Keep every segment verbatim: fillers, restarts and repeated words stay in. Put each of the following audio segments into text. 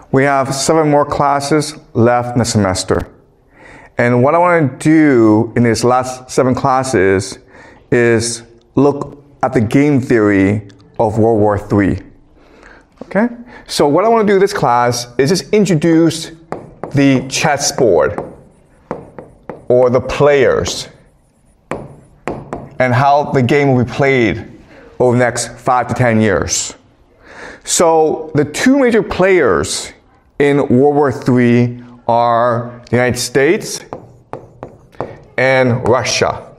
We have seven more classes left in the semester. And what I want to do in these last seven classes is look at the game theory of World War Three. Okay? So what I want to do in this class is just introduce the chessboard or the players and how the game will be played over the next five to ten years. So the two major players in World War Three are the United States and Russia.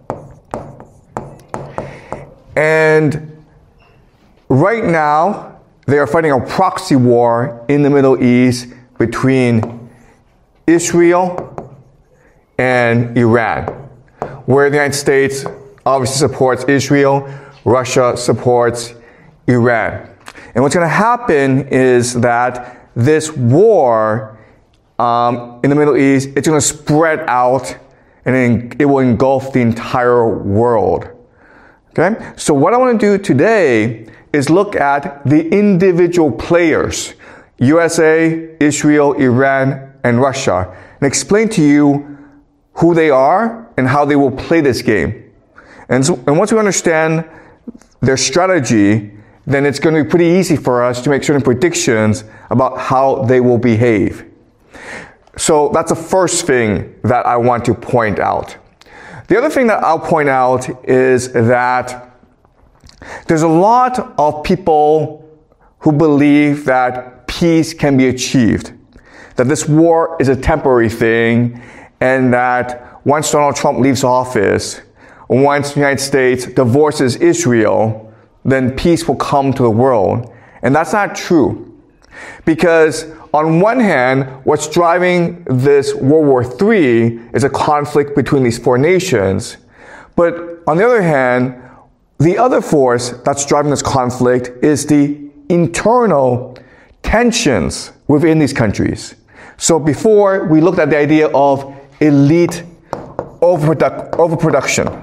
And right now, they are fighting a proxy war in the Middle East between Israel and Iran, where the United States obviously supports Israel, Russia supports Iran. And what's going to happen is that this war um, in the Middle East, it's going to spread out and it will engulf the entire world. Okay? So what I want to do today is look at the individual players, U S A, Israel, Iran, and Russia, and explain to you who they are and how they will play this game. And, so, and once we understand their strategy, then it's going to be pretty easy for us to make certain predictions about how they will behave. So that's the first thing that I want to point out. The other thing that I'll point out is that there's a lot of people who believe that peace can be achieved, that this war is a temporary thing, and that once Donald Trump leaves office, once the United States divorces Israel, then peace will come to the world. And that's not true. Because on one hand, what's driving this World War Three is a conflict between these four nations. But on the other hand, the other force that's driving this conflict is the internal tensions within these countries. So before, we looked at the idea of elite overproduc- overproduction.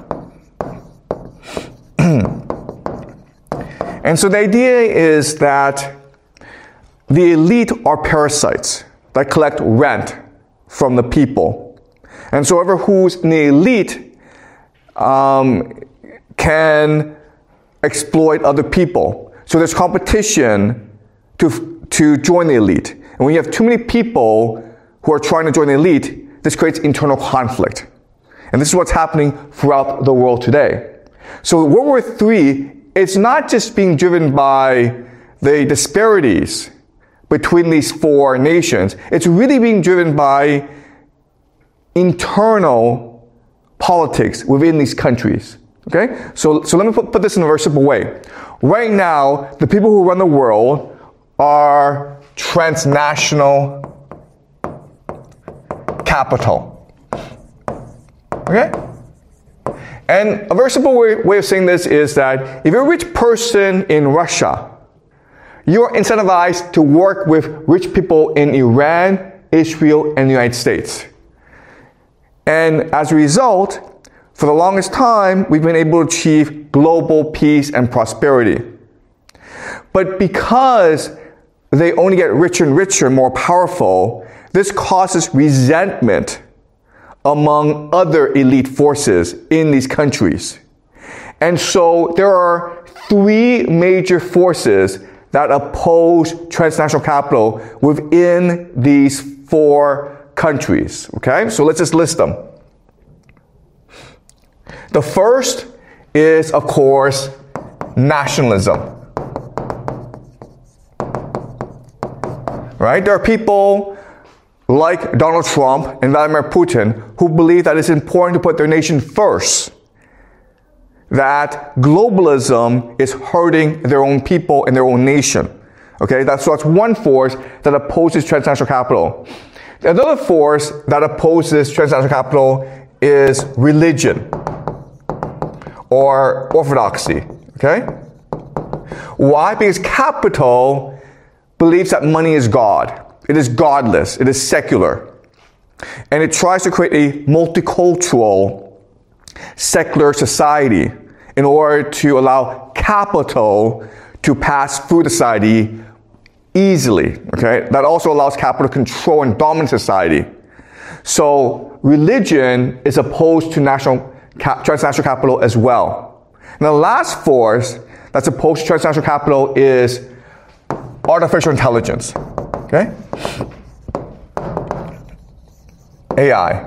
And so the idea is that the elite are parasites that collect rent from the people. And so whoever who's in the elite um, can exploit other people. So there's competition to, to join the elite. And when you have too many people who are trying to join the elite, this creates internal conflict. And this is what's happening throughout the world today. So World War Three, it's not just being driven by the disparities between these four nations. It's really being driven by internal politics within these countries. Okay? So, so let me put, put this in a very simple way. Right now, the people who run the world are transnational capital. Okay? And a very simple way, way of saying this is that if you're a rich person in Russia, you are incentivized to work with rich people in Iran, Israel, and the United States. And as a result, for the longest time, we've been able to achieve global peace and prosperity. But because they only get richer and richer and more powerful, this causes resentment among other elite forces in these countries. And so there are three major forces that oppose transnational capital within these four countries. Okay? So let's just list them. The first is, of course, nationalism. Right? There are people like Donald Trump and Vladimir Putin who believe that it's important to put their nation first. That globalism is hurting their own people and their own nation. Okay, that's, so that's one force that opposes transnational capital. Another force that opposes transnational capital is religion or orthodoxy. Okay? Why? Because capital believes that money is God. It is godless. It is secular. And it tries to create a multicultural, secular society in order to allow capital to pass through society easily, okay? That also allows capital to control and dominate society. So religion is opposed to national cap, transnational capital as well. And the last force that's opposed to transnational capital is artificial intelligence, okay? A I.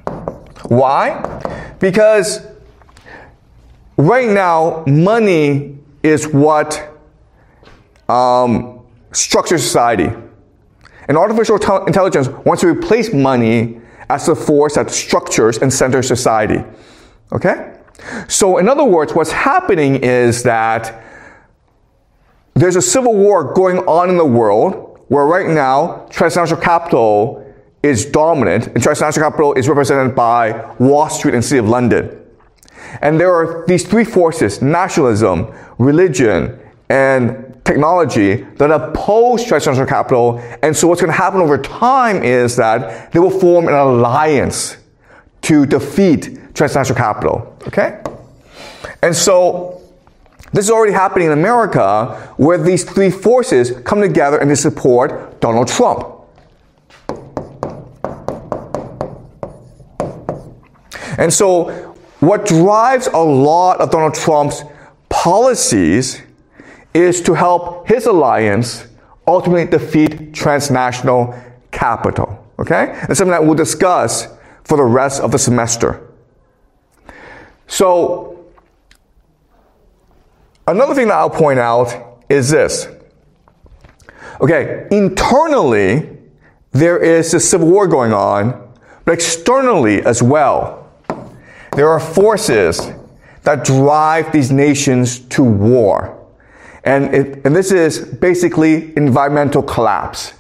Why? Because right now, money is what um, structures society. And artificial te- intelligence wants to replace money as the force that structures and centers society. Okay? So in other words, what's happening is that there's a civil war going on in the world where right now transnational capital is dominant, and transnational capital is represented by Wall Street and City of London. And there are these three forces, nationalism, religion, and technology, that oppose transnational capital. And so what's going to happen over time is that they will form an alliance to defeat transnational capital, okay? And so this is already happening in America, where these three forces come together and they support Donald Trump. And so what drives a lot of Donald Trump's policies is to help his alliance ultimately defeat transnational capital, okay? And something that we'll discuss for the rest of the semester. So, another thing that I'll point out is this. Okay, internally, there is a civil war going on, but externally as well, there are forces that drive these nations to war. And, it, and this is basically environmental collapse.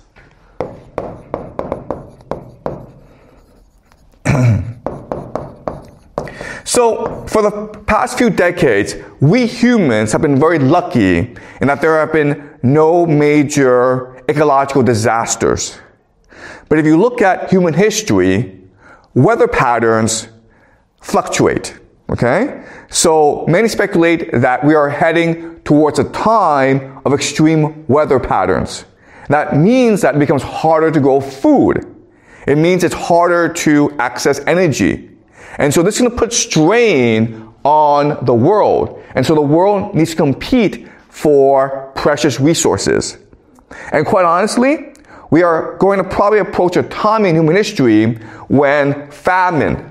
So, for the past few decades, we humans have been very lucky in that there have been no major ecological disasters. But if you look at human history, weather patterns fluctuate, okay? So many speculate that we are heading towards a time of extreme weather patterns. That means that it becomes harder to grow food. It means it's harder to access energy. And so this is going to put strain on the world. And so the world needs to compete for precious resources. And quite honestly, we are going to probably approach a time in human history when famine,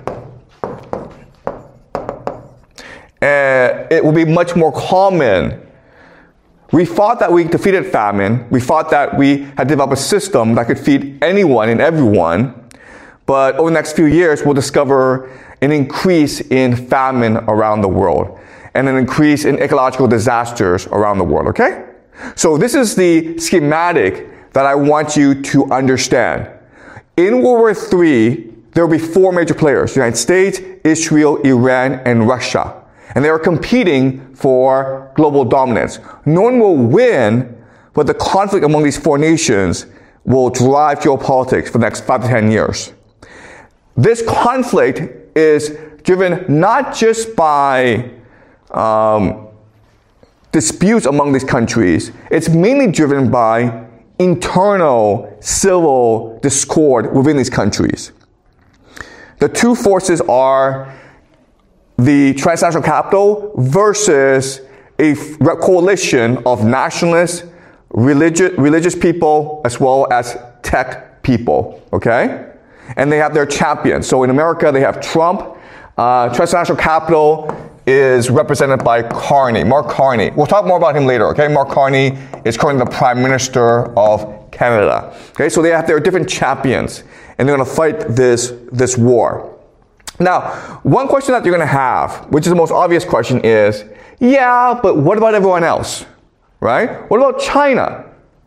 Uh, it will be much more common. We thought that we defeated famine. We thought that we had developed a system that could feed anyone and everyone. But over the next few years, we'll discover an increase in famine around the world and an increase in ecological disasters around the world, okay? So this is the schematic that I want you to understand. In World War Three, there will be four major players: the United States, Israel, Iran, and Russia. And they are competing for global dominance. No one will win, but the conflict among these four nations will drive geopolitics for the next five to ten years. This conflict is driven not just by um, disputes among these countries. It's mainly driven by internal civil discord within these countries. The two forces are the transnational capital versus a coalition of nationalists, religious, religious people, as well as tech people, okay? And they have their champions. So in America, they have Trump. Uh, transnational capital is represented by Carney, Mark Carney. We'll talk more about him later, okay? Mark Carney is currently the Prime Minister of Canada. Okay, so they have their different champions, and they're going to fight this, this war. Now, one question that you're going to have, which is the most obvious question, is, yeah, but what about everyone else, right? What about China?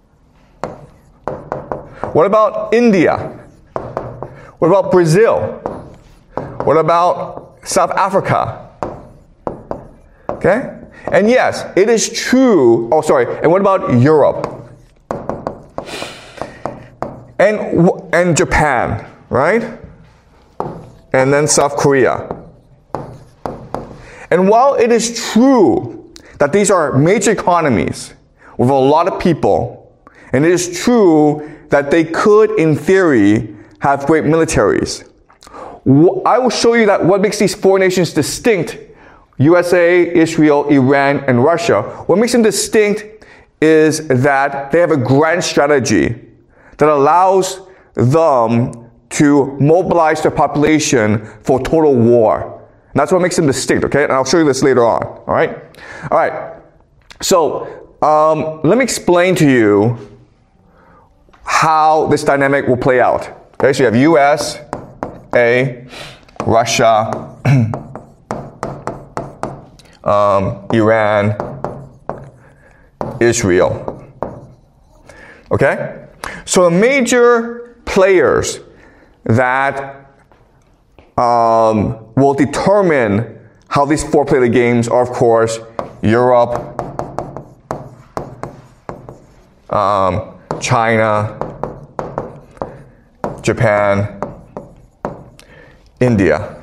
What about India? What about Brazil? What about South Africa? Okay? And yes, it is true. Oh, sorry. And what about Europe? And, and Japan, right? And then South Korea. And while it is true that these are major economies with a lot of people And it is true that they could, in theory, have great militaries. I will show you that what makes these four nations distinct, U S A, Israel, Iran, and Russia, what makes them distinct is that they have a grand strategy that allows them to mobilize their population for total war. And that's what makes them distinct, okay? And All show you this later on, all right? All right, so um, let me explain to you how this dynamic will play out. Okay, so you have U S A, Russia, um, Iran, Israel. Okay? So the major players that um, will determine how these four play the games are, of course, Europe, um, China, Japan, India.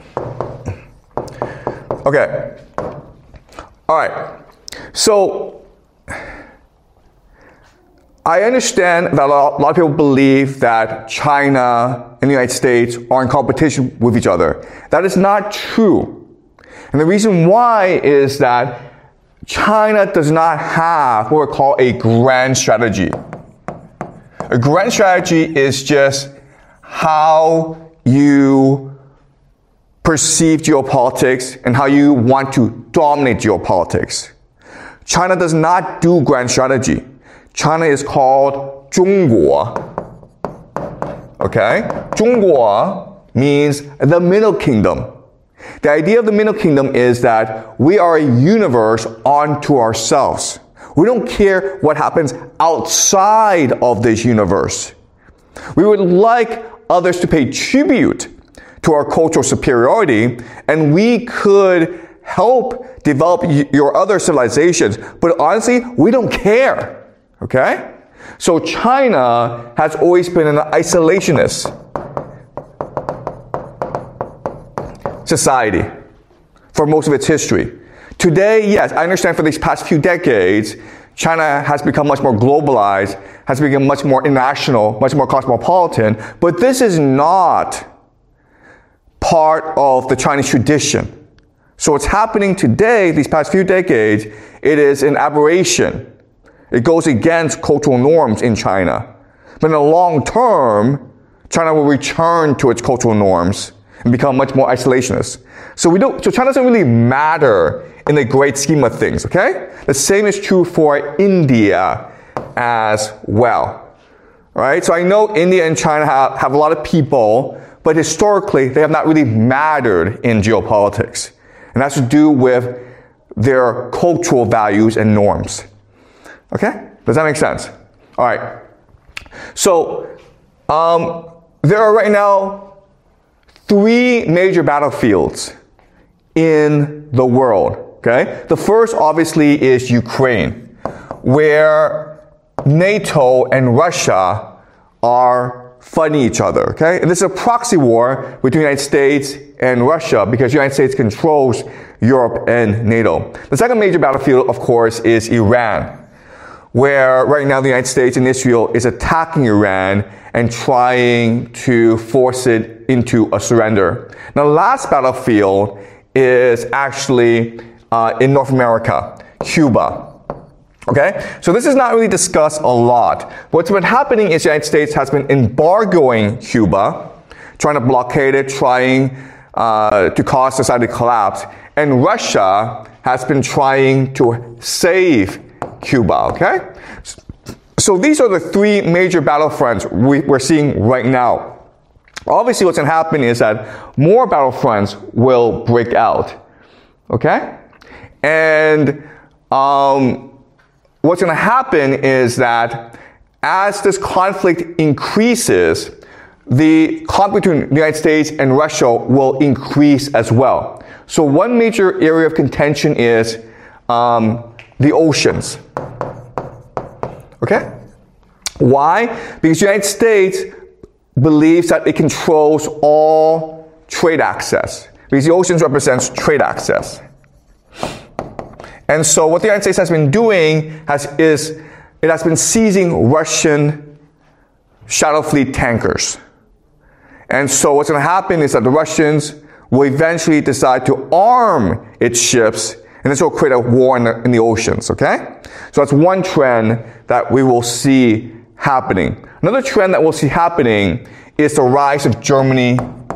Okay. All right. So I understand that a lot, a lot of people believe that China and the United States are in competition with each other. That is not true. And the reason why is that China does not have what we call a grand strategy. A grand strategy is just how you perceive geopolitics and how you want to dominate geopolitics. China does not do grand strategy. China is called 中国. Okay? 中国 means the middle kingdom. The idea of the middle kingdom is that we are a universe unto ourselves. We don't care what happens outside of this universe. We would like others to pay tribute to our cultural superiority, and we could help develop your other civilizations, but honestly, we don't care. Okay? So China has always been an isolationist society for most of its history. Today, yes, I understand for these past few decades, China has become much more globalized, has become much more international, much more cosmopolitan, but this is not part of the Chinese tradition. So what's happening today, these past few decades, it is an aberration. It goes against cultural norms in China. But in the long term, China will return to its cultural norms and become much more isolationist. So we don't, so China doesn't really matter in the great scheme of things, okay? The same is true for India as well. All right? So I know India and China have, have a lot of people, but historically, they have not really mattered in geopolitics. And that's to do with their cultural values and norms. Okay? Does that make sense? All right. So, um, there are right now three major battlefields in the world. Okay? The first, obviously, is Ukraine, where NATO and Russia are fighting each other. Okay? And this is a proxy war between the United States and Russia because the United States controls Europe and NATO. The second major battlefield, of course, is Iran, where right now the United States and Israel is attacking Iran and trying to force it into a surrender. Now, the last battlefield is actually uh, in North America, Cuba. Okay? So this is not really discussed a lot. What's been happening is the United States has been embargoing Cuba, trying to blockade it, trying uh, to cause society to collapse. And Russia has been trying to save Cuba, okay? So these are the three major battlefronts we, we're seeing right now. Obviously, what's going to happen is that more battlefronts will break out, okay? And um, what's going to happen is that as this conflict increases, the conflict between the United States and Russia will increase as well. So one major area of contention is um, the oceans. Okay? Why? Because the United States believes that it controls all trade access. Because the oceans represents trade access. And so what the United States has been doing has, is it has been seizing Russian shadow fleet tankers. And so what's going to happen is that the Russians will eventually decide to arm its ships, and this will create a war in the, in the oceans, okay? So that's one trend that we will see happening. Another trend that we'll see happening is the rise of Germany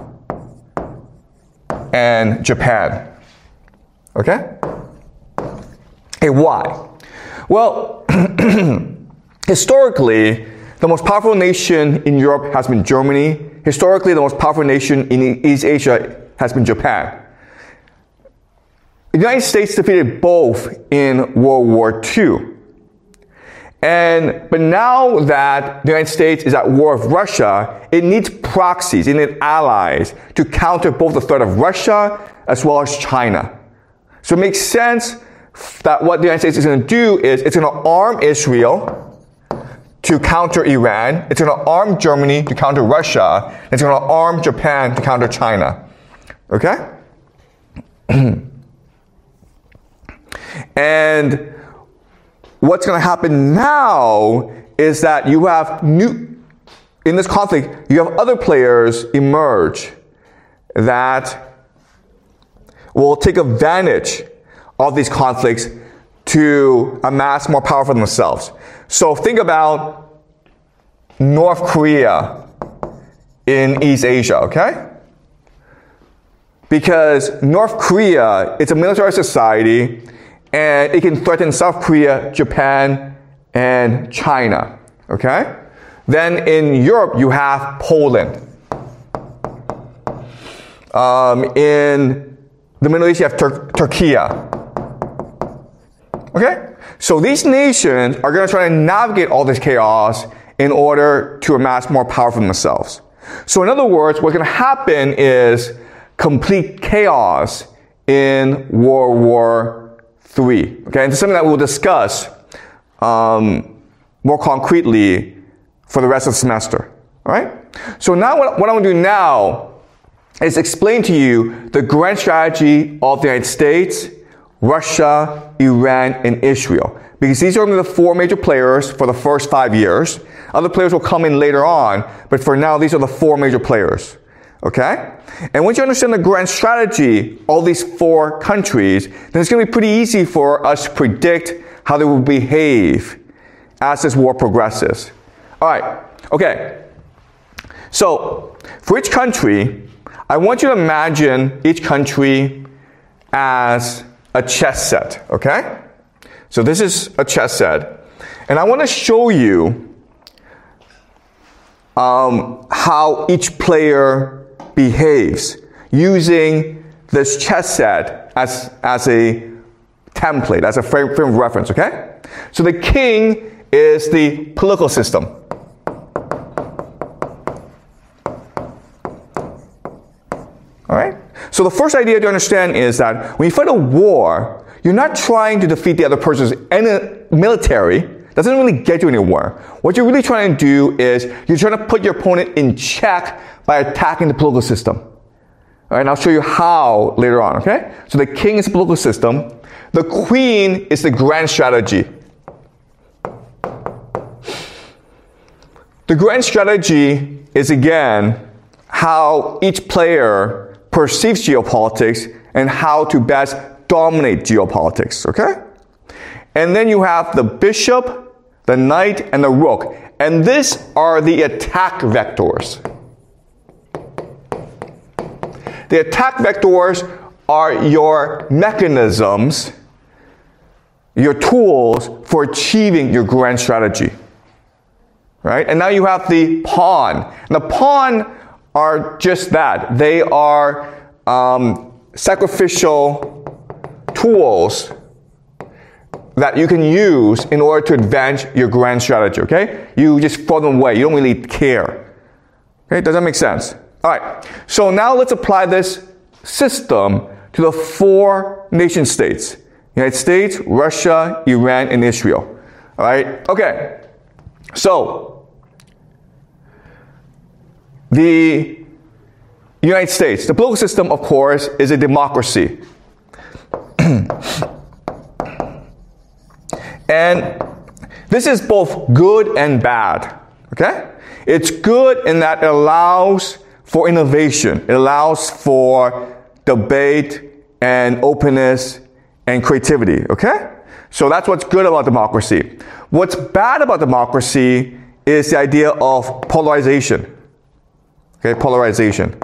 and Japan, okay? Hey, why? Well, historically, the most powerful nation in Europe has been Germany. Historically, the most powerful nation in East Asia has been Japan. The United States defeated both in World War Two. And, but now that the United States is at war with Russia, it needs proxies, it needs allies to counter both the threat of Russia as well as China. So it makes sense that what the United States is going to do is it's going to arm Israel to counter Iran, it's going to arm Germany to counter Russia, and it's going to arm Japan to counter China. Okay? And what's going to happen now is that you have new, in this conflict, you have other players emerge that will take advantage of these conflicts to amass more power for themselves. So think about North Korea in East Asia, okay? Because North Korea, it's a military society, and it can threaten South Korea, Japan, and China, okay? Then in Europe, you have Poland. Um, in the Middle East, you have Tur- Turkey. Okay? So these nations are going to try to navigate all this chaos in order to amass more power for themselves. So in other words, what's going to happen is complete chaos in World War Three. Okay? And this is something that we'll discuss um, more concretely for the rest of the semester. All right? So now what, what I'm going to do now is explain to you the grand strategy of the United States, Russia, Iran, and Israel. Because these are only the four major players for the first five years. Other players will come in later on, but for now, these are the four major players. Okay? And once you understand the grand strategy of these four countries, then it's going to be pretty easy for us to predict how they will behave as this war progresses. All right. Okay. So, for each country, I want you to imagine each country as a chess set, okay? So this is a chess set. And I want to show you um, how each player behaves using this chess set as, as a template, as a frame, frame of reference, okay? So the king is the political system. All right? So the first idea to understand is that when you fight a war, you're not trying to defeat the other person's military. That doesn't really get you anywhere. What you're really trying to do is you're trying to put your opponent in check by attacking the political system. All right, and I'll show you how later on, okay? So the king is the political system. The queen is the grand strategy. The grand strategy is, again, how each player perceives geopolitics and how to best dominate geopolitics, okay? And then you have the bishop, the knight, and the rook. And these are the attack vectors. The attack vectors are your mechanisms, your tools for achieving your grand strategy. Right? And now you have the pawn. And the pawn are just that. They are um, sacrificial tools that you can use in order to advance your grand strategy, okay? You just throw them away. You don't really care. Okay, does that make sense? All right. So now let's apply this system to the four nation states. United States, Russia, Iran, and Israel. All right? Okay. So, the United States, the political system, of course, is a democracy. And this is both good and bad, okay? It's good in that it allows for innovation. It allows for debate and openness and creativity, okay? So that's what's good about democracy. What's bad about democracy is the idea of polarization. Okay, polarization.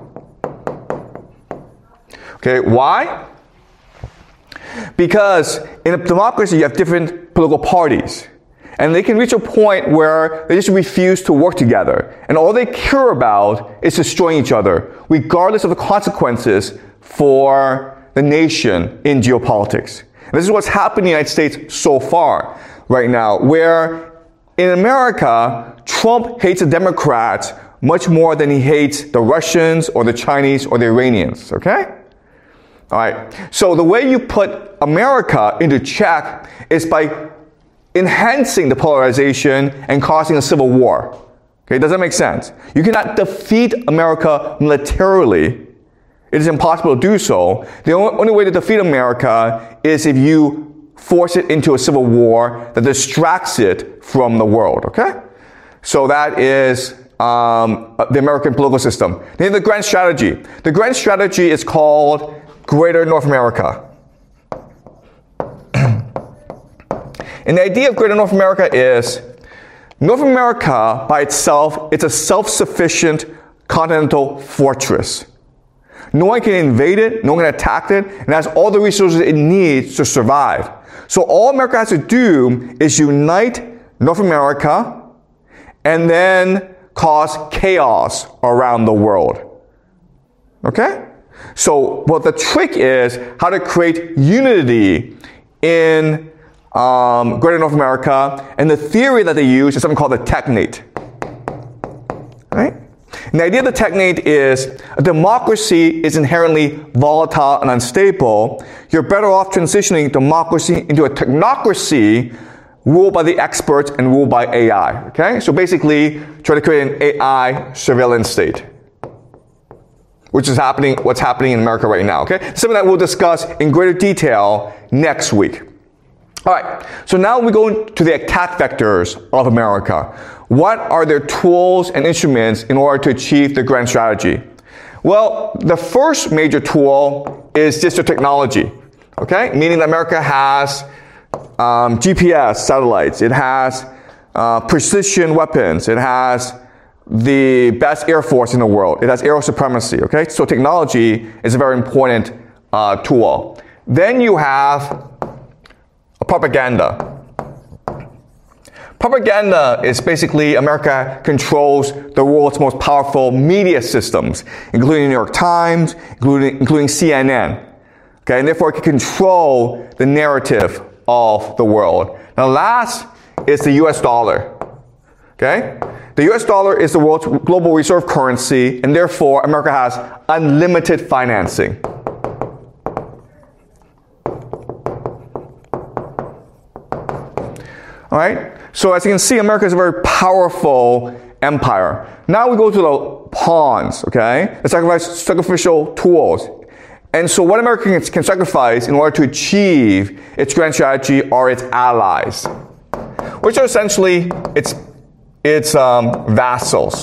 Okay, why? Because in a democracy, you have different political parties. And they can reach a point where they just refuse to work together. And all they care about is destroying each other, regardless of the consequences for the nation in geopolitics. And this is what's happened in the United States so far, right now, where in America, Trump hates the Democrats much more than he hates the Russians or the Chinese or the Iranians, okay? All right. So the way you put America into check is by enhancing the polarization and causing a civil war. Okay, does that make sense? You cannot defeat America militarily. It is impossible to do so. The only way to defeat America is if you force it into a civil war that distracts it from the world, okay? So that is um, the American political system. Then the grand strategy. The grand strategy is called Greater North America. And the idea of Greater North America is North America by itself, it's a self-sufficient continental fortress. No one can invade it, no one can attack it, and it has all the resources it needs to survive. So all America has to do is unite North America and then cause chaos around the world. Okay? So what the trick is how to create unity in Um, Greater North America, and the theory that they use is something called the technate. Right? And the idea of the technate is a democracy is inherently volatile and unstable. You're better off transitioning democracy into a technocracy ruled by the experts and ruled by A I. Okay? So basically, try to create an A I surveillance state, which is happening, what's happening in America right now. Okay? Something that we'll discuss in greater detail next week. All right, so now we go to the attack vectors of America. What are their tools and instruments in order to achieve the grand strategy? Well, the first major tool is digital technology, okay? Meaning that America has um, G P S satellites, it has uh, precision weapons, it has the best air force in the world, it has air supremacy, okay? So technology is a very important uh, tool. Then you have propaganda. Propaganda is basically America controls the world's most powerful media systems, including the New York Times, including, including C N N. Okay, and therefore it can control the narrative of the world. Now last is the U S dollar. Okay? The U S dollar is the world's global reserve currency, and therefore America has unlimited financing. All right, so as you can see, America is a very powerful empire. Now we go to the pawns, okay? The sacrifice, sacrificial tools. And so what America can, can sacrifice in order to achieve its grand strategy are its allies, which are essentially its, its um, vassals.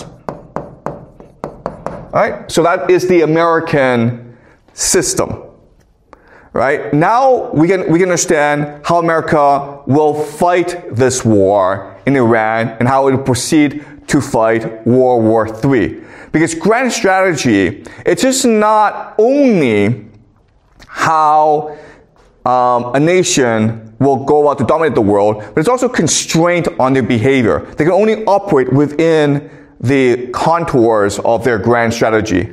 All right, so that is the American system. Right? Now we can, we can understand how America will fight this war in Iran and how it will proceed to fight World War Three. Because grand strategy, it's just not only how um, a nation will go out to dominate the world, but it's also constraint on their behavior. They can only operate within the contours of their grand strategy.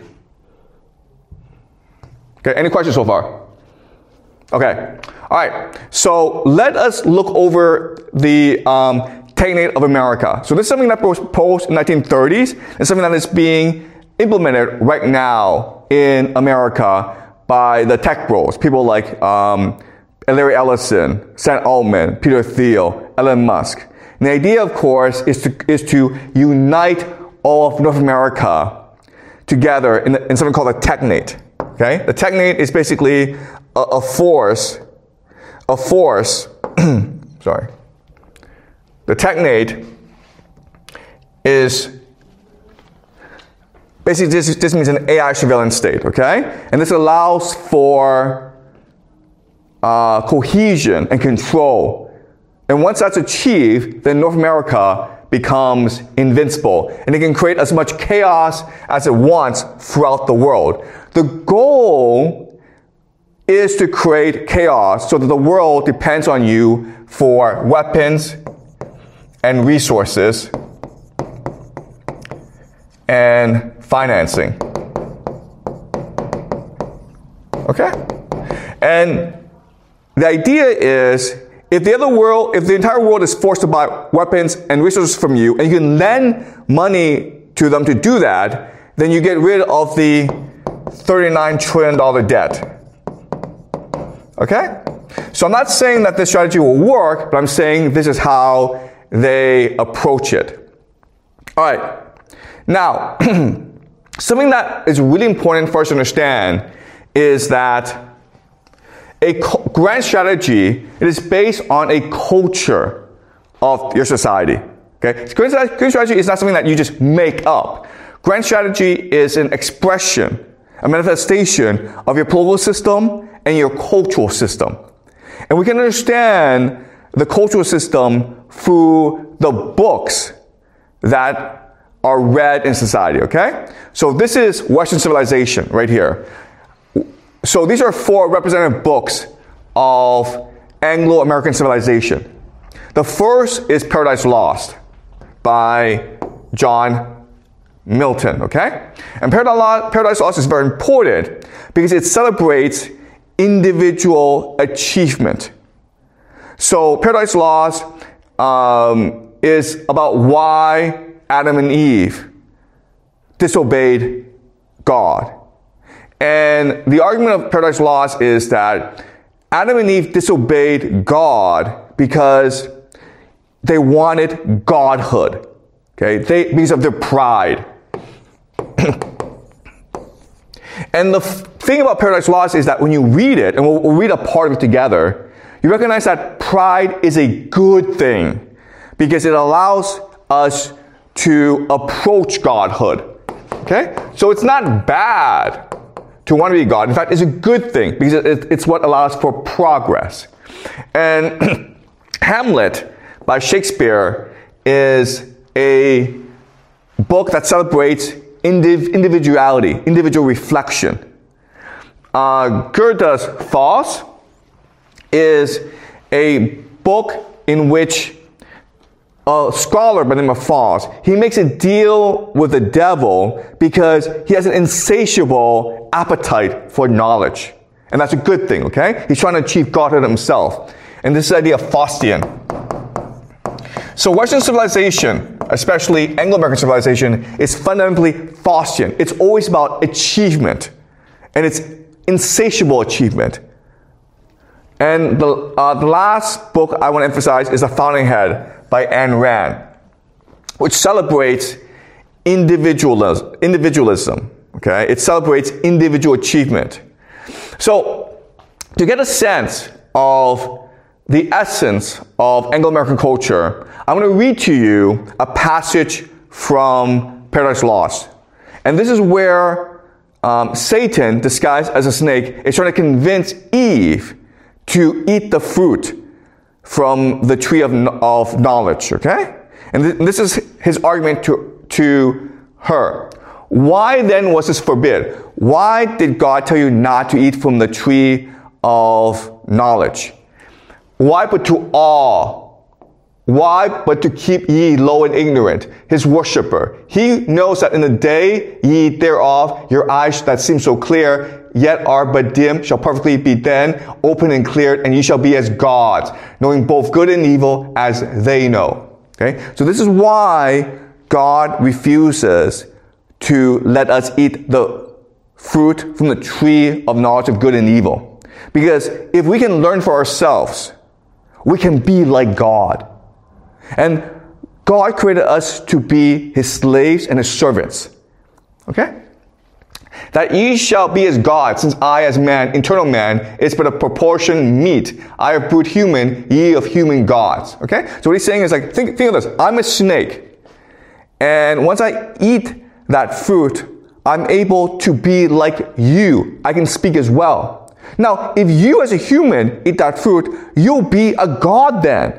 Okay, any questions so far? Okay, all right, so let us look over the um, technate of America. So this is something that was proposed in the nineteen thirties. It's something that is being implemented right now in America by the tech bros, people like um, Larry Ellison, Sam Altman, Peter Thiel, Elon Musk. And the idea, of course, is to, is to unite all of North America together in, in something called a technate. Okay, the technate is basically a, a force, a force, sorry, The technate is basically this, this means an A I surveillance state, okay? And this allows for uh, cohesion and control. And once that's achieved, then North America becomes invincible, and it can create as much chaos as it wants throughout the world. The goal is to create chaos so that the world depends on you for weapons and resources and financing. Okay? And the idea is, if the other world, if the entire world is forced to buy weapons and resources from you, and you can lend money to them to do that, then you get rid of the thirty-nine trillion dollars debt. Okay? So I'm not saying that this strategy will work, but I'm saying this is how they approach it. All right. Now, something that is really important for us to understand is that a grand strategy, it is based on a culture of your society. Okay? Grand strategy is not something that you just make up. Grand strategy is an expression, a manifestation of your political system and your cultural system. And we can understand the cultural system through the books that are read in society, okay? So this is Western civilization right here. So these are four representative books of Anglo-American civilization. The first is Paradise Lost by John Milton, okay? And Paradise Lost is very important because it celebrates individual achievement. So Paradise Lost um, is about why Adam and Eve disobeyed God. And the argument of Paradise Lost is that Adam and Eve disobeyed God because they wanted godhood. Okay, they because of their pride. And the f- thing about Paradise Lost is that when you read it, and we'll, we'll read a part of it together, you recognize that pride is a good thing because it allows us to approach godhood. Okay, so it's not bad to want to be God. In fact, it's a good thing because it, it's what allows for progress. And Hamlet by Shakespeare is a book that celebrates indiv- individuality, individual reflection. Uh, Goethe's Faust is a book in which a scholar by the name of Faust, he makes a deal with the devil because he has an insatiable appetite for knowledge. And that's a good thing, okay? He's trying to achieve godhood himself. And this is the idea of Faustian. So Western civilization, especially Anglo-American civilization, is fundamentally Faustian. It's always about achievement. And it's insatiable achievement. And the, uh, the last book I want to emphasize is The Fountainhead by Ayn Rand, which celebrates individualism. individualism okay? It celebrates individual achievement. So, to get a sense of the essence of Anglo-American culture, I'm going to read to you a passage from Paradise Lost. And this is where um, Satan, disguised as a snake, is trying to convince Eve to eat the fruit from the tree of, of knowledge, okay? And th- this is his argument to, to her. Why then was this forbid? Why did God tell you not to eat from the tree of knowledge? Why but to awe? Why but to keep ye low and ignorant, his worshipper? He knows that in the day ye eat thereof, your eyes that seem so clear, yet are but dim, shall perfectly be then open and cleared, and ye shall be as gods, knowing both good and evil as they know. Okay? So this is why God refuses to let us eat the fruit from the tree of knowledge of good and evil. Because if we can learn for ourselves, we can be like God. And God created us to be his slaves and his servants. Okay? that ye shall be as God, since I as man, eternal man, is but a proportion meet. I of brute human, ye of human gods. Okay? So what he's saying is like, think, think of this. I'm a snake. And once I eat that fruit, I'm able to be like you. I can speak as well. Now, if you as a human eat that fruit, you'll be a god then.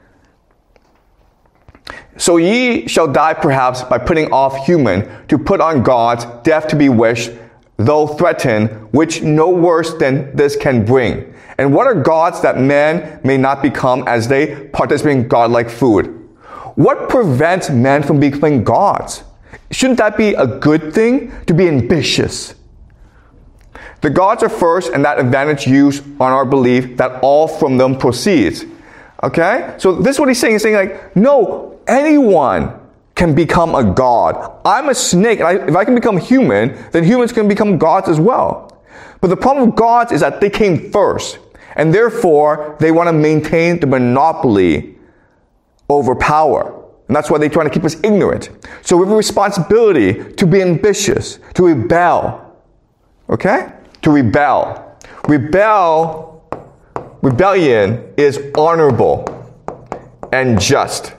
So ye shall die perhaps by putting off human, to put on gods, death to be wished, though threatened, which no worse than this can bring. And what are gods that men may not become as they participate in godlike food? What prevents men from becoming gods? Shouldn't that be a good thing, to be ambitious? The gods are first, and that advantage used on our belief that all from them proceeds. Okay? So this is what he's saying. He's saying like, no, anyone can become a god. I'm a snake, and I, if I can become human, then humans can become gods as well. But the problem with gods is that they came first, and therefore they want to maintain the monopoly over power. And that's why they're trying to keep us ignorant. So we have a responsibility to be ambitious, to rebel. Okay? To rebel. Rebel, rebellion is honorable and just.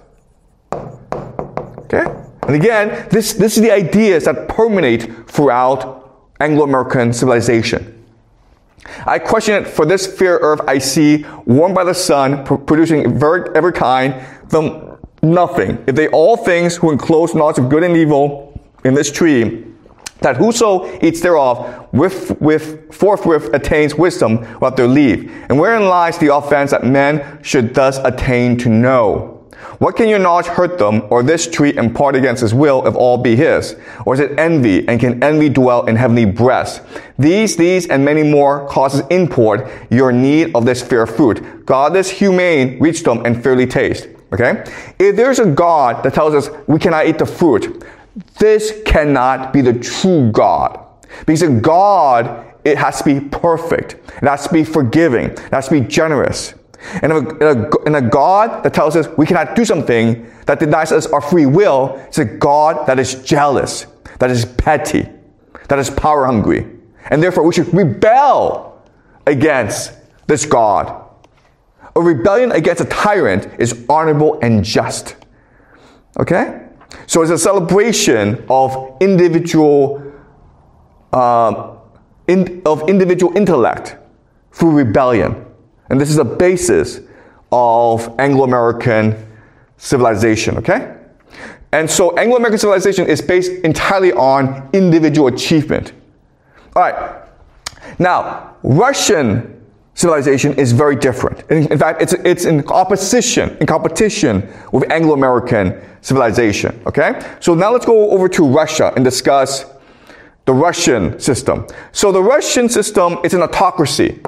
Okay? And again, this, this is the ideas that permeate throughout Anglo-American civilization. I question it for this fair earth I see, warmed by the sun, pr- producing every, every kind, from nothing. If they all things who enclose knowledge of good and evil in this tree, that whoso eats thereof with, with forthwith attains wisdom without their leave. And wherein lies the offense that men should thus attain to know? What can your knowledge hurt them, or this tree impart against his will, if all be his? Or is it envy, and can envy dwell in heavenly breasts? These, these, and many more causes import your need of this fair fruit. God is humane, reach them, and fairly taste. Okay? If there's a God that tells us we cannot eat the fruit, this cannot be the true God. Because a God, it has to be perfect. It has to be forgiving. It has to be generous. And a, a, and a God that tells us we cannot do something, that denies us our free will, is a God that is jealous, that is petty, that is power hungry. And therefore we should rebel against this God. A rebellion against a tyrant is honorable and just. Okay? So it's a celebration of individual, uh, in, of individual intellect through rebellion. And this is a basis of Anglo-American civilization, okay? And so Anglo-American civilization is based entirely on individual achievement. All right. Now, Russian civilization is very different. In, in fact, it's, it's in opposition, in competition with Anglo-American civilization, okay? So now let's go over to Russia and discuss the Russian system. So the Russian system is an autocracy.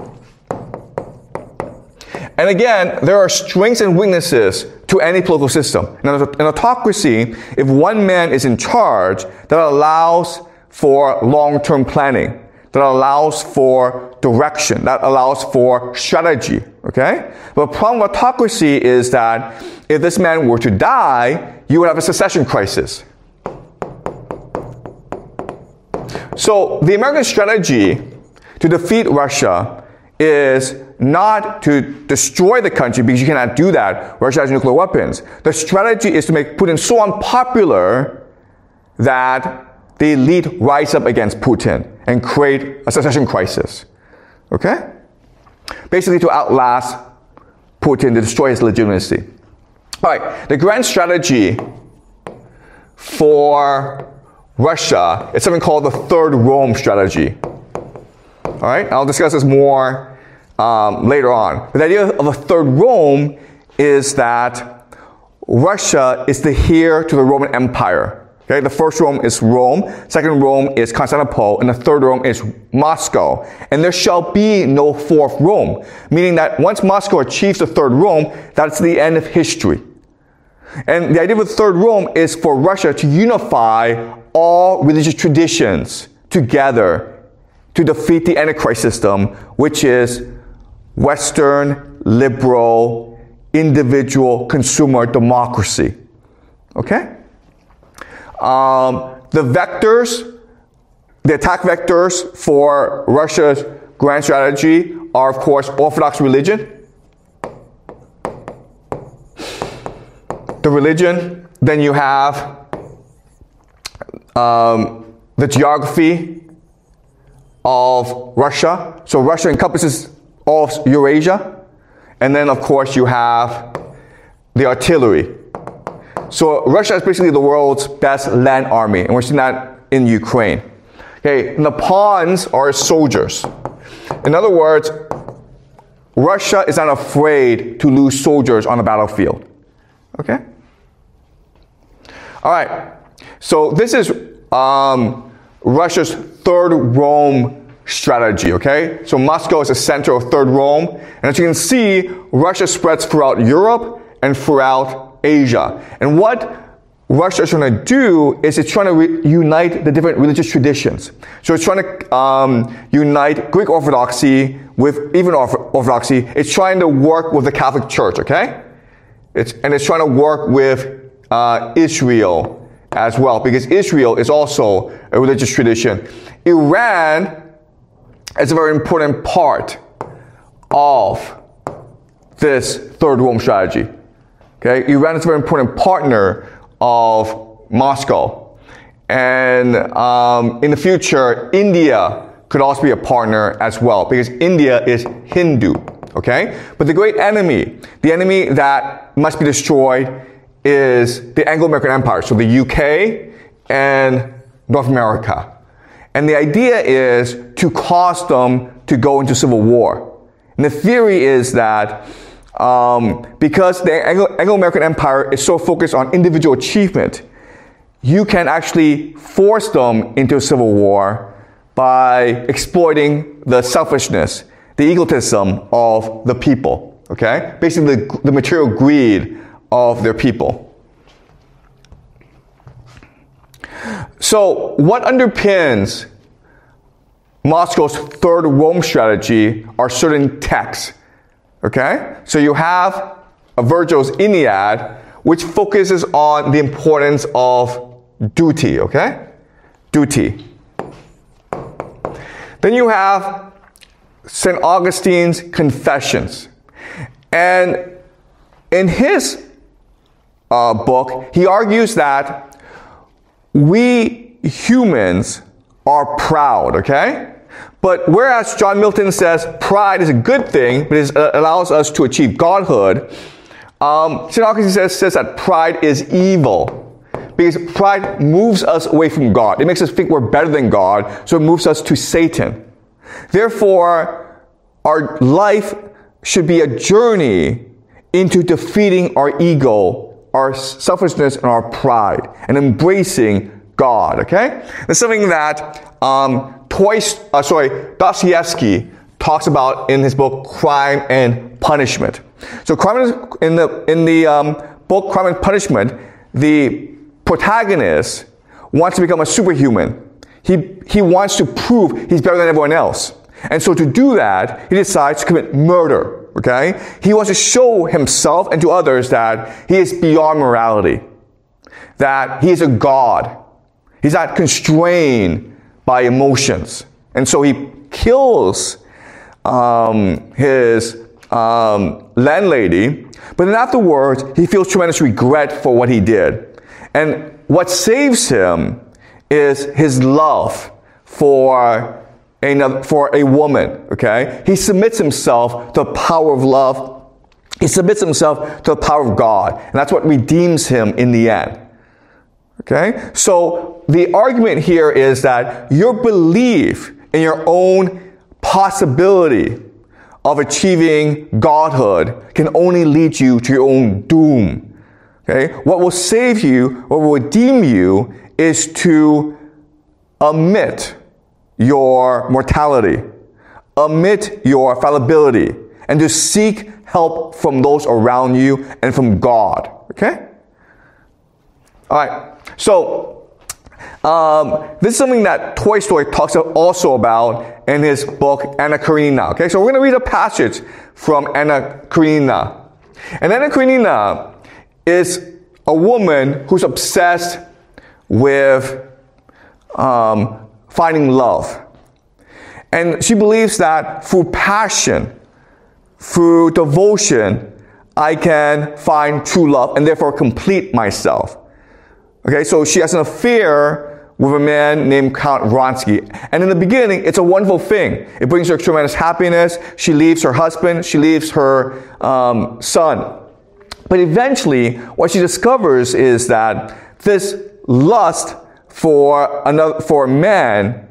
And again, there are strengths and weaknesses to any political system. Now, in an autocracy, if one man is in charge, that allows for long-term planning, that allows for direction, that allows for strategy, okay? But the problem with autocracy is that if this man were to die, you would have a succession crisis. So the American strategy to defeat Russia is not to destroy the country, because you cannot do that. Russia has nuclear weapons. The strategy is to make Putin so unpopular that the elite rise up against Putin and create a succession crisis. Okay? Basically to outlast Putin, to destroy his legitimacy. All right, the grand strategy for Russia is something called the Third Rome strategy. All right, I'll discuss this more Um, later on. But the idea of a third Rome is that Russia is the heir to the Roman Empire. Okay, the first Rome is Rome, second Rome is Constantinople, and the third Rome is Moscow. And there shall be no fourth Rome, meaning that once Moscow achieves the third Rome, that's the end of history. And the idea of the third Rome is for Russia to unify all religious traditions together to defeat the Antichrist system, which is Western, liberal, individual, consumer democracy. Okay? Um, the vectors the attack vectors for Russia's grand strategy are, of course, Orthodox religion, the religion, then you have um, the geography of Russia. So Russia encompasses all of Eurasia. And then, of course, you have the artillery. So Russia is basically the world's best land army, and we're seeing that in Ukraine. Okay, and the pawns are soldiers. In other words, Russia is not afraid to lose soldiers on the battlefield. Okay? All right. So this is um, Russia's Third Rome strategy, okay? So Moscow is the center of Third Rome. And as you can see, Russia spreads throughout Europe and throughout Asia. And what Russia is trying to do is it's trying to re- unite the different religious traditions. So it's trying to um, unite Greek Orthodoxy with even Orthodoxy. It's trying to work with the Catholic Church, okay? It's, and it's trying to work with uh, Israel as well, because Israel is also a religious tradition. Iran is a very important part of this Third Rome strategy. Okay, Iran is a very important partner of Moscow. And um, in the future, India could also be a partner as well, because India is Hindu. Okay? But the great enemy, the enemy that must be destroyed, is the Anglo-American Empire, so the U K and North America. And the idea is to cause them to go into civil war. And the theory is that um, because the Anglo- Anglo-American Empire is so focused on individual achievement, you can actually force them into a civil war by exploiting the selfishness, the egotism of the people, okay? Basically the, the material greed of their people. So what underpins Moscow's Third Rome strategy are certain texts, okay? So you have a Virgil's Aeneid, which focuses on the importance of duty, okay? Duty. Then you have Saint Augustine's Confessions. And in his uh, book, he argues that we humans are proud, okay? But whereas John Milton says pride is a good thing, but it allows us to achieve godhood, um, Saint Augustine says, says that pride is evil. Because pride moves us away from God. It makes us think we're better than God, so it moves us to Satan. Therefore, our life should be a journey into defeating our ego, our selfishness, and our pride, and embracing God, okay? That's something that um, Toys, uh, sorry, Dostoevsky talks about in his book, Crime and Punishment. So crime in the, in the um, book, Crime and Punishment, the protagonist wants to become a superhuman. He, he wants to prove he's better than everyone else. And so to do that, he decides to commit murder, okay? He wants to show himself and to others that he is beyond morality, that he is a god. He's not constrained by emotions. And so he kills um, his um, landlady, but then afterwards, he feels tremendous regret for what he did. And what saves him is his love for another, for a woman, okay? He submits himself to the power of love. He submits himself to the power of God. And that's what redeems him in the end. Okay? So the argument here is that your belief in your own possibility of achieving godhood can only lead you to your own doom. Okay? What will save you, what will redeem you, is to omit your mortality, omit your fallibility, and to seek help from those around you and from God. Okay? All right. So, um, this is something that Tolstoy talks also about in his book, Anna Karenina. Okay? So we're going to read a passage from Anna Karenina. And Anna Karenina is a woman who's obsessed with um, finding love. And she believes that through passion, through devotion, I can find true love and therefore complete myself. Okay, so she has an affair with a man named Count Vronsky. And in the beginning, it's a wonderful thing. It brings her tremendous happiness. She leaves her husband. She leaves her um, son. But eventually, what she discovers is that this lust for another, for a man,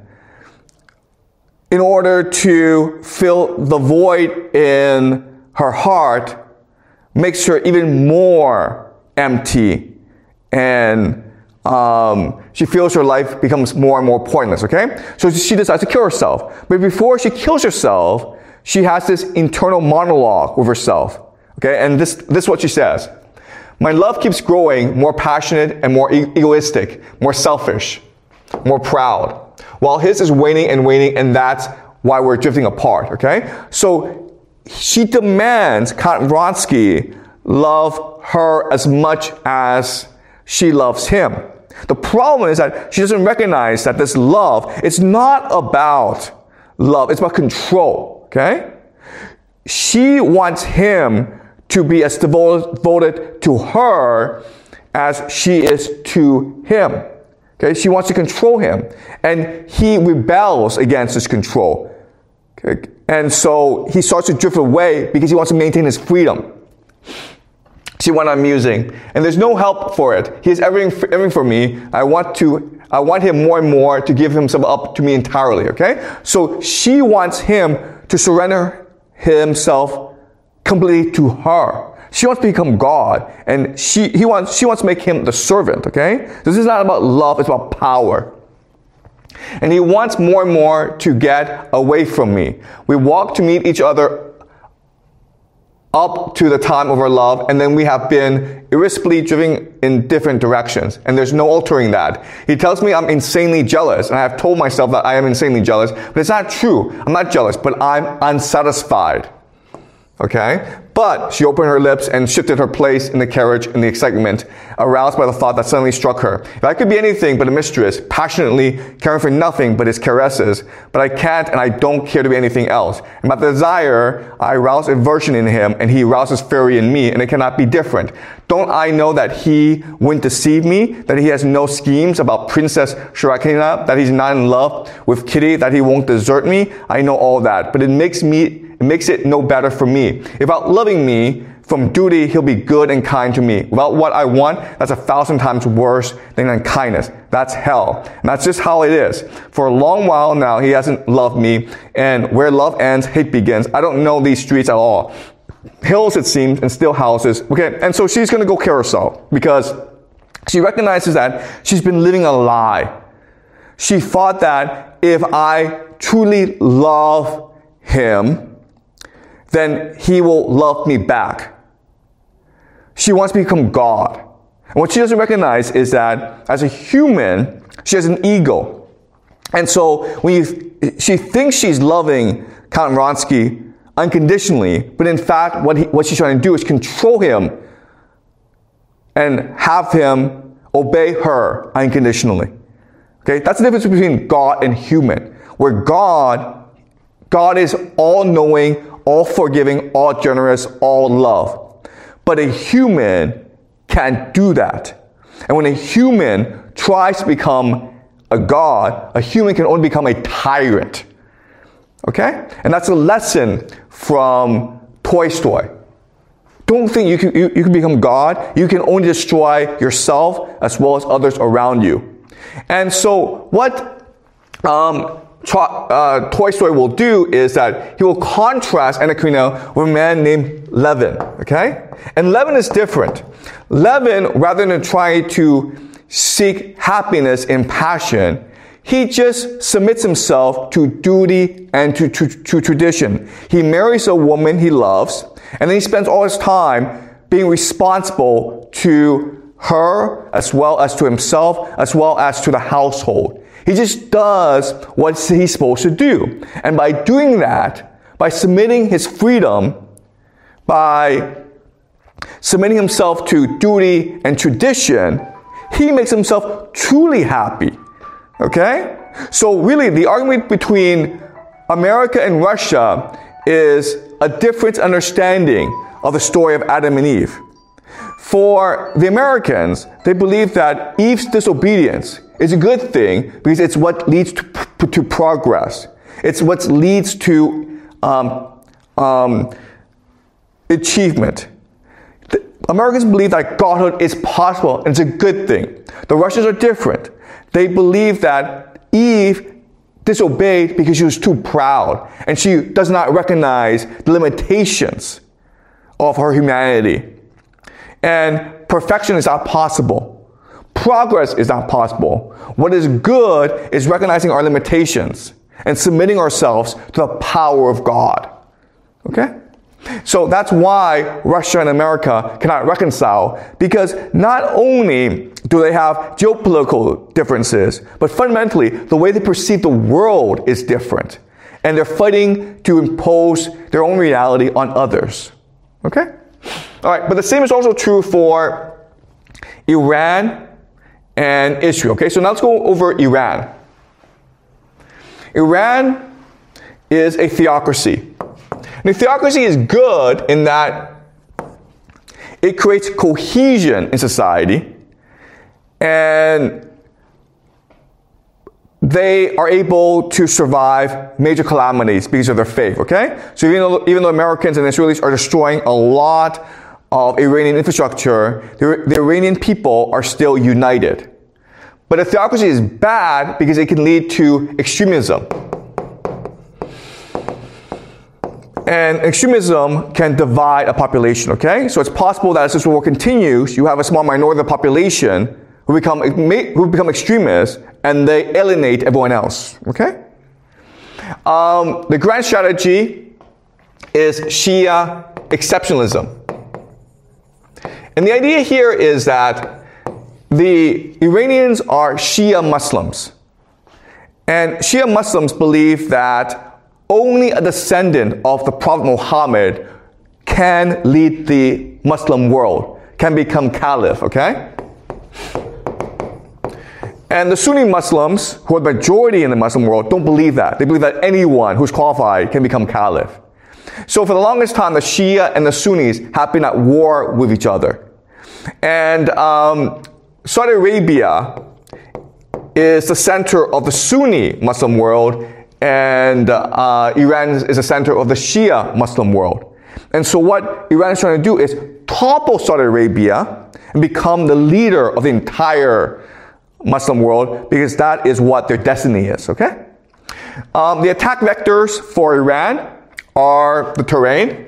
in order to fill the void in her heart, makes her even more empty, and um, she feels her life becomes more and more pointless, okay? So she decides to kill herself. But before she kills herself, she has this internal monologue with herself, okay? And this, this is what she says. My love keeps growing more passionate and more e- egoistic, more selfish, more proud, while his is waning and waning, and that's why we're drifting apart, okay? So she demands Count Vronsky love her as much as she loves him. The problem is that she doesn't recognize that this love, it's not about love, it's about control, okay? She wants him to be as devoted to her as she is to him. Okay, she wants to control him, and he rebels against this control. Okay, and so he starts to drift away because he wants to maintain his freedom. She went on musing, and there's no help for it. He is everything for, everything for me. I want to, I want him more and more to give himself up to me entirely. Okay, so she wants him to surrender himself completely to her. She wants to become God, and she he wants she wants to make him the servant, okay? This is not about love, it's about power. And he wants more and more to get away from me. We walk to meet each other up to the time of our love, and then we have been irresponsibly driven in different directions, and there's no altering that. He tells me I'm insanely jealous, and I have told myself that I am insanely jealous, but it's not true. I'm not jealous, but I'm unsatisfied. Okay? But she opened her lips and shifted her place in the carriage in the excitement, aroused by the thought that suddenly struck her. If I could be anything but a mistress, passionately caring for nothing but his caresses, but I can't and I don't care to be anything else. And by the desire, I arouse aversion in him, and he arouses fury in me, and it cannot be different. Don't I know that he wouldn't deceive me, that he has no schemes about Princess Shirakina, that he's not in love with Kitty, that he won't desert me? I know all that, but it makes me It makes it no better for me. Without loving me from duty, he'll be good and kind to me. Without what I want, that's a thousand times worse than unkindness. That's hell. And that's just how it is. For a long while now, he hasn't loved me. And where love ends, hate begins. I don't know these streets at all. Hills, it seems, and still houses. Okay, and so she's going to go kill herself because she recognizes that she's been living a lie. She thought that if I truly love him, then he will love me back. She wants to become God. And what she doesn't recognize is that as a human, she has an ego. And so when you, she thinks she's loving Count Vronsky unconditionally, but in fact, what, he, what she's trying to do is control him and have him obey her unconditionally. Okay, that's the difference between God and human. Where God, God is all-knowing, all forgiving, all generous, all love. But a human can't do that. And when a human tries to become a God, a human can only become a tyrant. Okay? And that's a lesson from Toy Story. Don't think you can, you, you can become God. You can only destroy yourself as well as others around you. And so what um, Uh, Toy Story will do is that he will contrast Anna Karenina with a man named Levin, okay? And Levin is different. Levin, rather than try to seek happiness in passion, he just submits himself to duty and to, to, to tradition. He marries a woman he loves, and then he spends all his time being responsible to her as well as to himself, as well as to the household. He just does what he's supposed to do. And by doing that, by submitting his freedom, by submitting himself to duty and tradition, he makes himself truly happy. Okay? So really, the argument between America and Russia is a different understanding of the story of Adam and Eve. For the Americans, they believe that Eve's disobedience is a good thing because it's what leads to, to progress. It's what leads to um, um, achievement. The Americans believe that godhood is possible and it's a good thing. The Russians are different. They believe that Eve disobeyed because she was too proud and she does not recognize the limitations of her humanity. And perfection is not possible. Progress is not possible. What is good is recognizing our limitations and submitting ourselves to the power of God. Okay? So that's why Russia and America cannot reconcile, because not only do they have geopolitical differences, but fundamentally the way they perceive the world is different. And they're fighting to impose their own reality on others. Okay? All right, but the same is also true for Iran and Israel. Okay, so now let's go over Iran. Iran is a theocracy. And a theocracy is good in that it creates cohesion in society, and they are able to survive major calamities because of their faith, okay? So even though, even though Americans and Israelis are destroying a lot of Iranian infrastructure, the, the Iranian people are still united. But a theocracy is bad because it can lead to extremism. And extremism can divide a population, okay? So it's possible that as this war continues, you have a small minority of the population who become, who become extremists, and they alienate everyone else, okay? Um, the grand strategy is Shia exceptionalism. And the idea here is that the Iranians are Shia Muslims. And Shia Muslims believe that only a descendant of the Prophet Muhammad can lead the Muslim world, can become caliph, okay? And the Sunni Muslims, who are the majority in the Muslim world, don't believe that. They believe that anyone who's qualified can become caliph. So for the longest time, the Shia and the Sunnis have been at war with each other. And um, Saudi Arabia is the center of the Sunni Muslim world, and uh, Iran is the center of the Shia Muslim world. And so what Iran is trying to do is topple Saudi Arabia and become the leader of the entire Muslim world, because that is what their destiny is, okay? Um, the attack vectors for Iran are the terrain,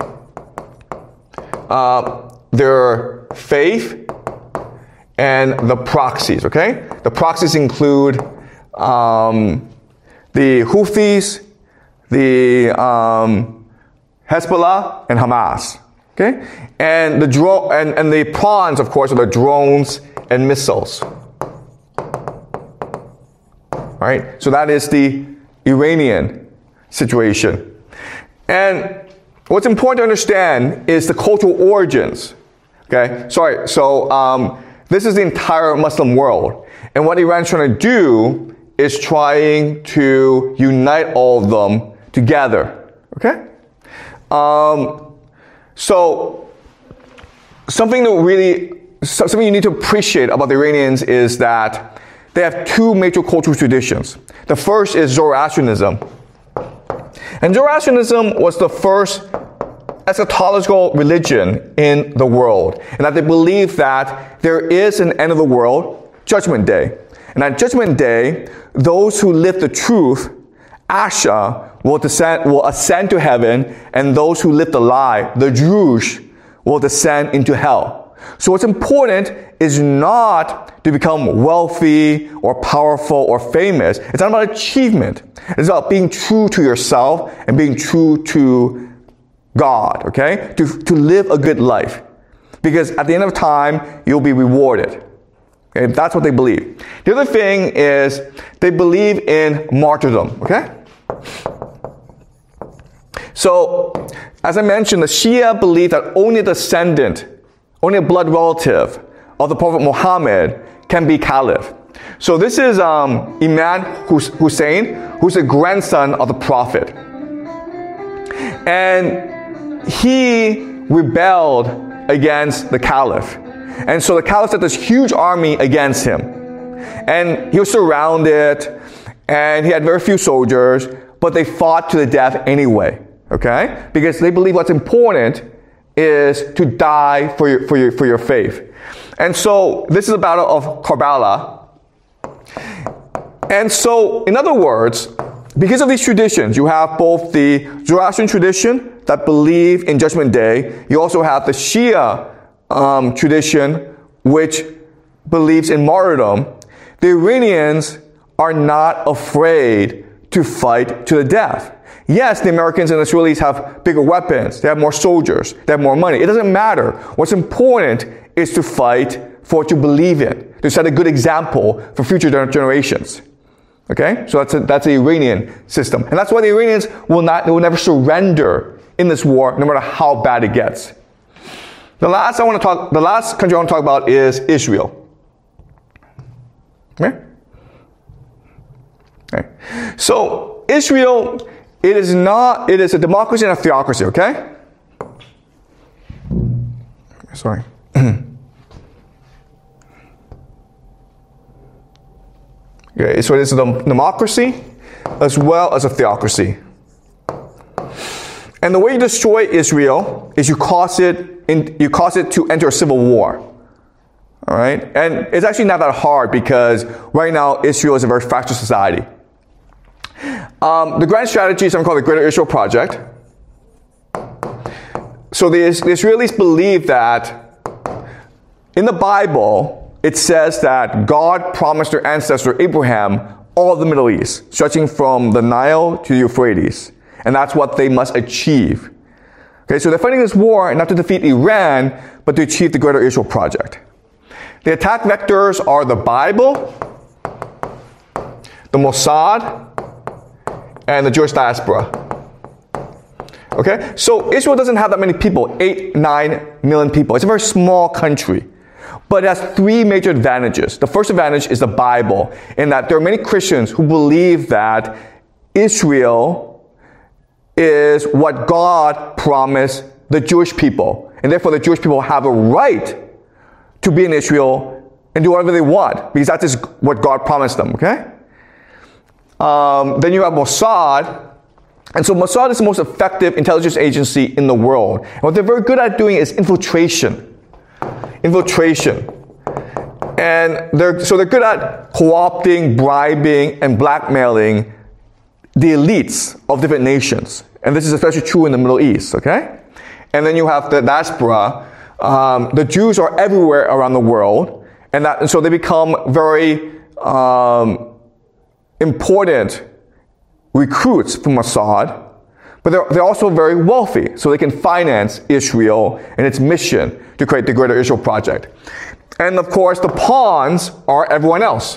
uh, their faith, and the proxies, okay? The proxies include um, the Houthis, the um, Hezbollah, and Hamas, okay? And the dro- and, and the pawns, of course, are the drones and missiles. All right, so that is the Iranian situation. And what's important to understand is the cultural origins. Okay, sorry, so um, this is the entire Muslim world. And what Iran's trying to do is trying to unite all of them together. Okay? Um, so, something that really, something you need to appreciate about the Iranians is that they have two major cultural traditions. The first is Zoroastrianism. And Zoroastrianism was the first eschatological religion in the world. And that they believe that there is an end of the world, Judgment Day. And at Judgment Day, those who live the truth, Asha, will descend, will ascend to heaven, and those who live the lie, the Drush, will descend into hell. So what's important is not to become wealthy or powerful or famous. It's not about achievement. It's about being true to yourself and being true to God, okay? To, to live a good life. Because at the end of time, you'll be rewarded. Okay? That's what they believe. The other thing is they believe in martyrdom, okay? So, as I mentioned, the Shia believe that only a descendant, only a blood relative of the Prophet Muhammad can be caliph. So this is um, Imam Hussein, who's the grandson of the Prophet. And he rebelled against the Caliph. And so the Caliph sent this huge army against him. And he was surrounded, and he had very few soldiers, but they fought to the death anyway, okay? Because they believe what's important is to die for your, for your, for your faith. And so this is the Battle of Karbala. And so, in other words, because of these traditions, you have both the Zoroastrian tradition that believe in Judgment Day. You also have the Shia um, tradition, which believes in martyrdom. The Iranians are not afraid to fight to the death. Yes, the Americans and the Israelis have bigger weapons. They have more soldiers. They have more money. It doesn't matter. What's important is to fight for what you believe in, to set a good example for future generations. Okay? So that's a, that's the Iranian system. And that's why the Iranians will not, they will never surrender in this war, no matter how bad it gets. The last I want to talk, the last country I want to talk about is Israel. Okay? Okay. So Israel, it is not, it is a democracy and a theocracy, okay? Sorry. Okay, so it is a democracy as well as a theocracy. And the way you destroy Israel is you cause it in, you cause it to enter a civil war. All right? And it's actually not that hard because right now Israel is a very fractured society. Um, the grand strategy is something called the Greater Israel Project. So the, the Israelis believe that in the Bible, it says that God promised their ancestor Abraham all of the Middle East, stretching from the Nile to the Euphrates. And that's what they must achieve. Okay, so they're fighting this war not to defeat Iran, but to achieve the Greater Israel Project. The attack vectors are the Bible, the Mossad, and the Jewish diaspora. Okay, so Israel doesn't have that many people, eight, nine million people. It's a very small country. But it has three major advantages. The first advantage is the Bible, in that there are many Christians who believe that Israel is what God promised the Jewish people. And therefore the Jewish people have a right to be in Israel and do whatever they want, because that is what God promised them, okay? Um, then you have Mossad. And so Mossad is the most effective intelligence agency in the world. And what they're very good at doing is infiltration. Infiltration. And they're, so they're good at co-opting, bribing, and blackmailing the elites of different nations. And this is especially true in the Middle East, okay? And then you have the diaspora. Um, the Jews are everywhere around the world. And, that, and so they become very um, important recruits for Mossad. But they're, they're also very wealthy, so they can finance Israel and its mission to create the Greater Israel Project. And of course, the pawns are everyone else.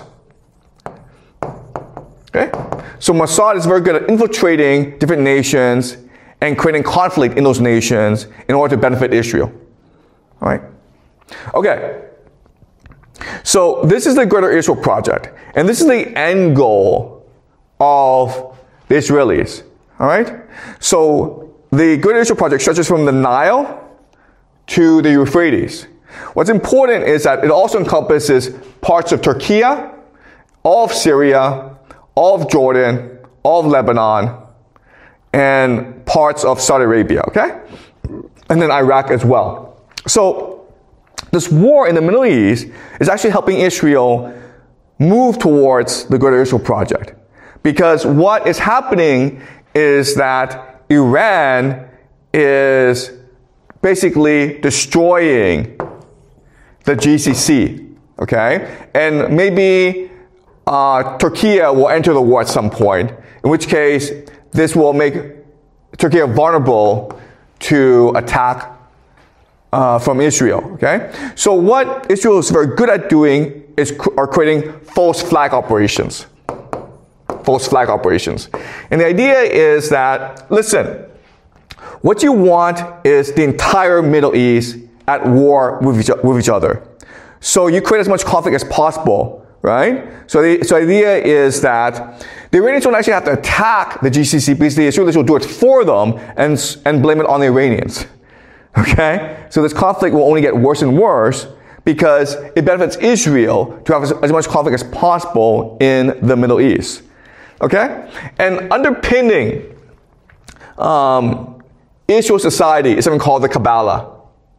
Okay? So Mossad is very good at infiltrating different nations and creating conflict in those nations in order to benefit Israel. All right? Okay. So this is the Greater Israel Project. And this is the end goal of the Israelis. All right? So the Greater Israel Project stretches from the Nile to the Euphrates. What's important is that it also encompasses parts of Turkey, all of Syria, all of Jordan, all of Lebanon, and parts of Saudi Arabia, okay? And then Iraq as well. So this war in the Middle East is actually helping Israel move towards the Greater Israel Project. Because what is happening is that Iran is basically destroying the G C C, okay? And maybe uh, Turkey will enter the war at some point, in which case this will make Turkey vulnerable to attack uh, from Israel, okay? So what Israel is very good at doing is cr- are creating false flag operations. False flag operations. And the idea is that, listen, what you want is the entire Middle East at war with each, with each other. So you create as much conflict as possible right? So the, so the idea is that the Iranians don't actually have to attack the G C C because the Israelis will do it for them and, and blame it on the Iranians. Okay? So this conflict will only get worse and worse because it benefits Israel to have as, as much conflict as possible in the Middle East. Okay? And underpinning um, Israel society is something called the Kabbalah.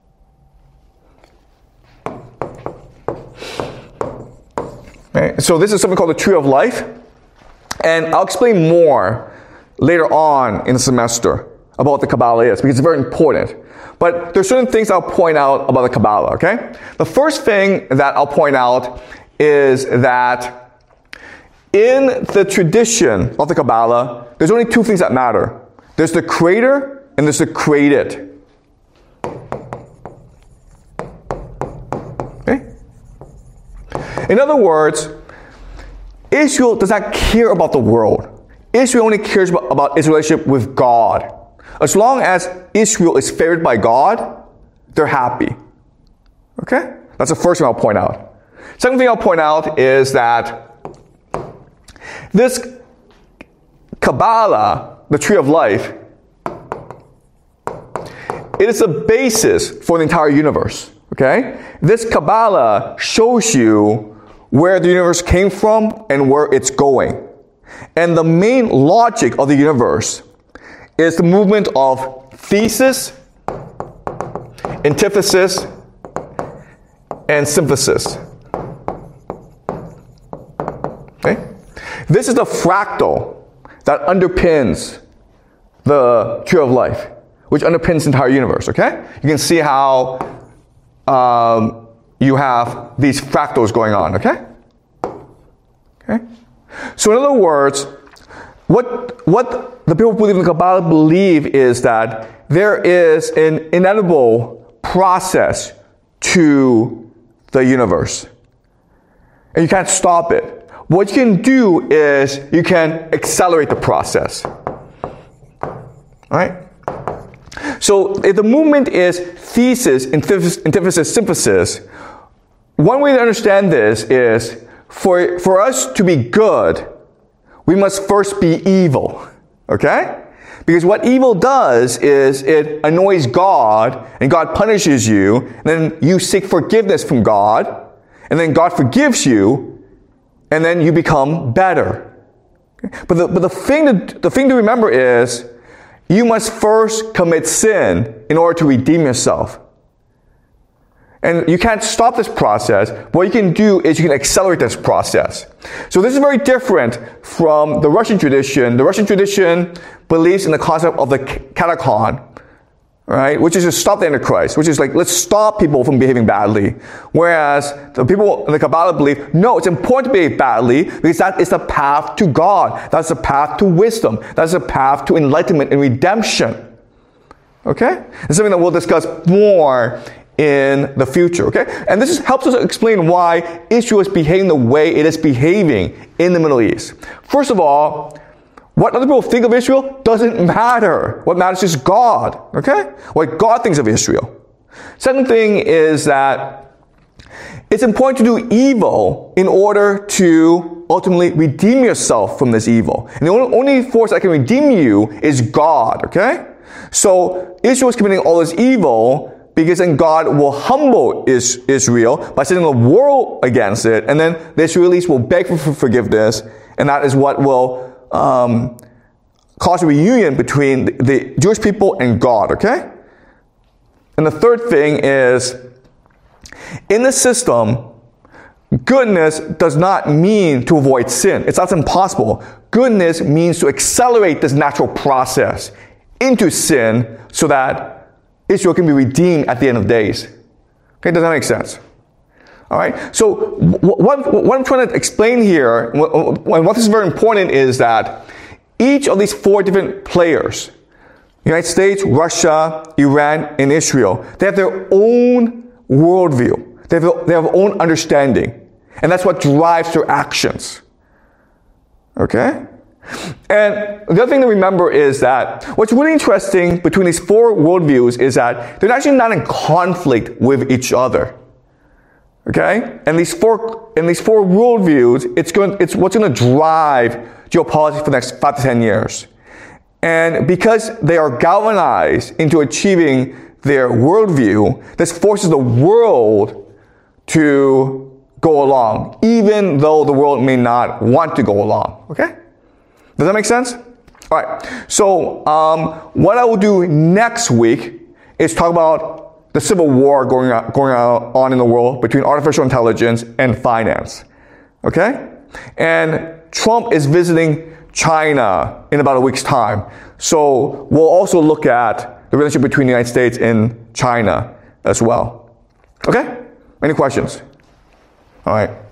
Okay? So this is something called the Tree of Life. And I'll explain more later on in the semester about what the Kabbalah is, because it's very important. But there's certain things I'll point out about the Kabbalah, okay? The first thing that I'll point out is that in the tradition of the Kabbalah, there's only two things that matter. There's the creator and there's the created. Okay? In other words, Israel does not care about the world. Israel only cares about, about its relationship with God. As long as Israel is favored by God, they're happy. Okay? That's the first thing I'll point out. Second thing I'll point out is that this Kabbalah, the Tree of Life, it is the basis for the entire universe. Okay? This Kabbalah shows you where the universe came from and where it's going. And the main logic of the universe is the movement of thesis, antithesis, and synthesis. Okay? This is the fractal that underpins the Tree of Life, which underpins the entire universe. Okay? You can see how um, you have these fractals going on. Okay? Okay? So in other words, what, what the people who believe in the Kabbalah believe is that there is an inevitable process to the universe. And you can't stop it. What you can do is you can accelerate the process. Alright? So if the movement is thesis, antithesis, antithesis, synthesis, one way to understand this is For, for us to be good, we must first be evil. Okay? Because what evil does is it annoys God, and God punishes you, and then you seek forgiveness from God, and then God forgives you, and then you become better. Okay? But the, but the thing to, the thing to remember is, you must first commit sin in order to redeem yourself. And you can't stop this process. What you can do is you can accelerate this process. So this is very different from the Russian tradition. The Russian tradition believes in the concept of the katechon, right? Which is to stop the Antichrist, which is like, let's stop people from behaving badly. Whereas the people in the Kabbalah believe, no, it's important to behave badly because that is the path to God. That's the path to wisdom. That's the path to enlightenment and redemption. Okay? It's something that we'll discuss more in the future, okay? And this is, helps us explain why Israel is behaving the way it is behaving in the Middle East. First of all, what other people think of Israel doesn't matter. What matters is God, okay? What God thinks of Israel. Second thing is that it's important to do evil in order to ultimately redeem yourself from this evil. And the only force that can redeem you is God, okay? So Israel is committing all this evil because then God will humble Israel by sending the world against it, and then the Israelis will beg for forgiveness, and that is what will um, cause a reunion between the Jewish people and God, okay? And the third thing is, in this system, goodness does not mean to avoid sin. It's not impossible. Goodness means to accelerate this natural process into sin so that Israel can be redeemed at the end of days. Okay, does that make sense? All right. So what, what I'm trying to explain here, and what is very important, is that each of these four different players, United States, Russia, Iran, and Israel, they have their own worldview. They have, they have their own understanding. And that's what drives their actions. Okay? And the other thing to remember is that what's really interesting between these four worldviews is that they're actually not in conflict with each other. Okay? And these four, and these four worldviews, it's going, it's what's going to drive geopolitics for the next five to ten years. And because they are galvanized into achieving their worldview, this forces the world to go along, even though the world may not want to go along. Okay? Does that make sense? All right. So, um, what I will do next week is talk about the civil war going on, going on in the world between artificial intelligence and finance. Okay? And Trump is visiting China in about a week's time. So we'll also look at the relationship between the United States and China as well. Okay? Any questions? All right.